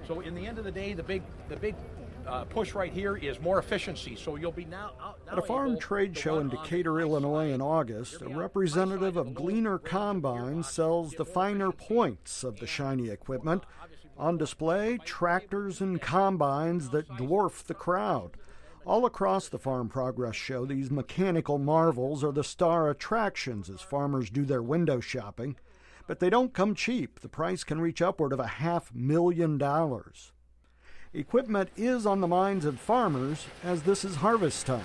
So in the end of the day, the big push right here is more efficiency. So you'll be now at a farm trade show in Decatur, Illinois in August, a representative of Gleaner Combine sells the finer points of the shiny equipment. On display, tractors and combines that dwarf the crowd. All across the Farm Progress Show, these mechanical marvels are the star attractions as farmers do their window shopping. But they don't come cheap. The price can reach upward of $500,000. Equipment is on the minds of farmers as this is harvest time.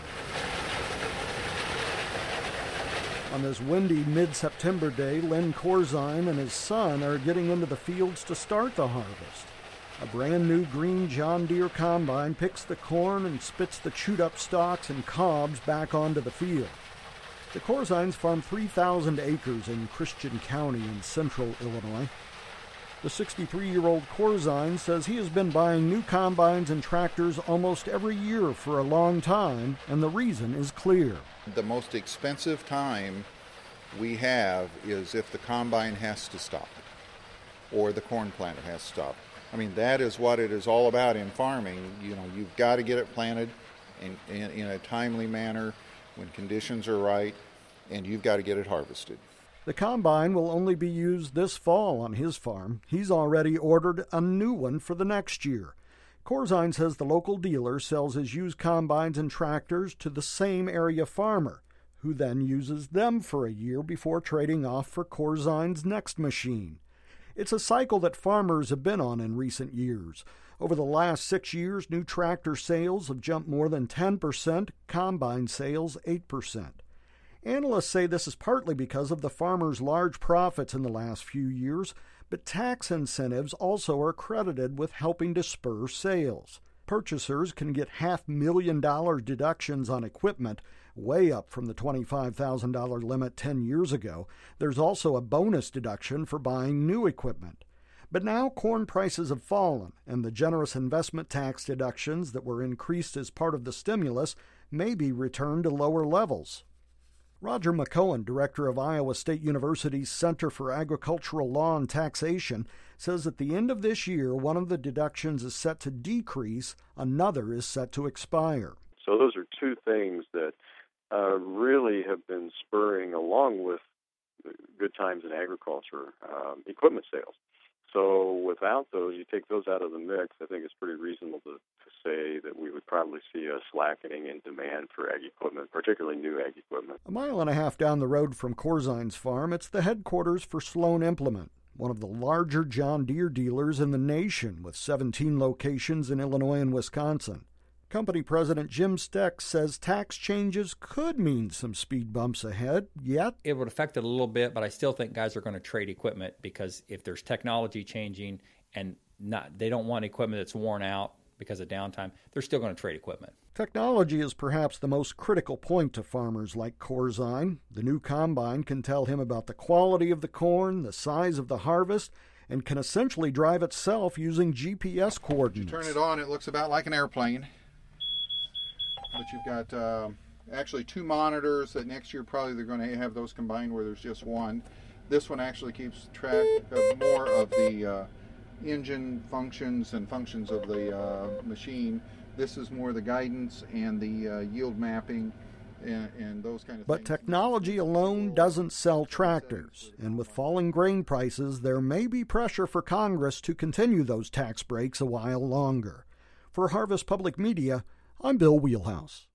On this windy mid-September day, Len Corzine and his son are getting into the fields to start the harvest. A brand new green John Deere combine picks the corn and spits the chewed-up stalks and cobs back onto the field. The Corzines farm 3,000 acres in Christian County in central Illinois. The 63-year-old Corzine says he has been buying new combines and tractors almost every year for a long time, and the reason is clear. The most expensive time we have is if the combine has to stop or the corn planter has to stop. I mean, that is what it is all about in farming. You know, you've got to get it planted in a timely manner when conditions are right, and you've got to get it harvested. The combine will only be used this fall on his farm. He's already ordered a new one for the next year. Corzine says the local dealer sells his used combines and tractors to the same area farmer, who then uses them for a year before trading off for Corzine's next machine. It's a cycle that farmers have been on in recent years. Over the last 6 years, new tractor sales have jumped more than 10%, combine sales 8%. Analysts say this is partly because of the farmers' large profits in the last few years, but tax incentives also are credited with helping to spur sales. Purchasers can get $500,000 deductions on equipment, way up from the $25,000 limit 10 years ago. There's also a bonus deduction for buying new equipment. But now corn prices have fallen, and the generous investment tax deductions that were increased as part of the stimulus may be returned to lower levels. Roger McCohen, director of Iowa State University's Center for Agricultural Law and Taxation, says at the end of this year, one of the deductions is set to decrease, another is set to expire. So those are two things that really have been spurring, along with good times in agriculture, equipment sales. So without those, you take those out of the mix, I think it's pretty reasonable to say that we would probably see a slackening in demand for ag equipment, particularly new ag equipment. A mile and a half down the road from Corzine's farm, it's the headquarters for Sloan Implement, one of the larger John Deere dealers in the nation with 17 locations in Illinois and Wisconsin. Company President Jim Steck says tax changes could mean some speed bumps ahead, yet it would affect it a little bit, but I still think guys are going to trade equipment because if there's technology changing and they don't want equipment that's worn out because of downtime, they're still going to trade equipment. Technology is perhaps the most critical point to farmers like Corzine. The new combine can tell him about the quality of the corn, the size of the harvest, and can essentially drive itself using GPS coordinates. You turn it on, it looks about like an airplane. But you've got actually two monitors that next year probably they're going to have those combined where there's just one. This one actually keeps track of more of the engine functions and functions of the machine. This is more the guidance and the yield mapping and those kind of things. But technology alone doesn't sell tractors. And with falling grain prices, there may be pressure for Congress to continue those tax breaks a while longer. For Harvest Public Media, I'm Bill Wheelhouse.